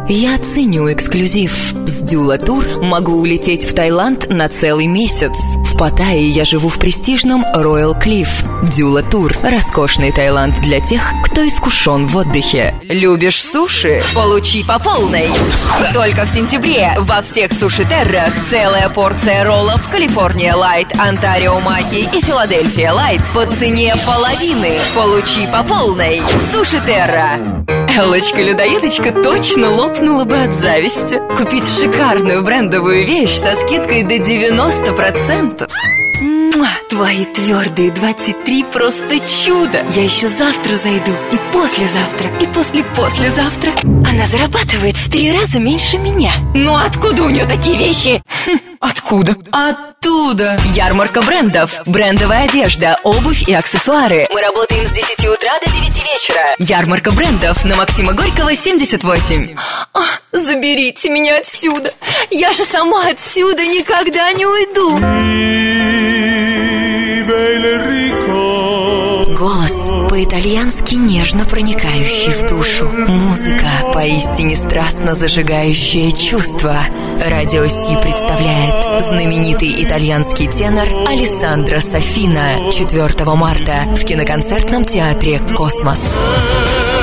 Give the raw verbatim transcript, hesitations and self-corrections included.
Я ценю эксклюзив. С Дюла Тур могу улететь в Таиланд на целый месяц. В Паттайе я живу в престижном Royal Cliff. Дюла Тур – роскошный Таиланд для тех, кто искушен в отдыхе. Любишь суши? Получи по полной. Только в сентябре во всех суши-террах целая порция роллов Калифорния Лайт, Онтарио Маки и Филадельфия Лайт по цене половины. Получи по полной. Суши-терра. Эллочка-людоедочка точно лопнула бы от зависти. Купить шикарную брендовую вещь со скидкой до девяносто процентов. Муа, твои твердые двадцать три просто чудо. Я еще завтра зайду, и послезавтра, и после-послезавтра. Она зарабатывает в три раза меньше меня. Ну откуда у нее такие вещи? Хм, откуда? Оттуда. Ярмарка брендов. Брендовая одежда, обувь и аксессуары. Мы работаем с десяти утра до девяти вечера. Ярмарка брендов на Максима Горького, семьдесят восемь. А, заберите меня отсюда. Я же сама отсюда никогда не уйду. Голос по-итальянски нежно проникающий в душу. Музыка, поистине страстно зажигающая чувства. Радио Си представляет знаменитый итальянский тенор Алессандро Сафина четвёртого марта в киноконцертном театре «Космос».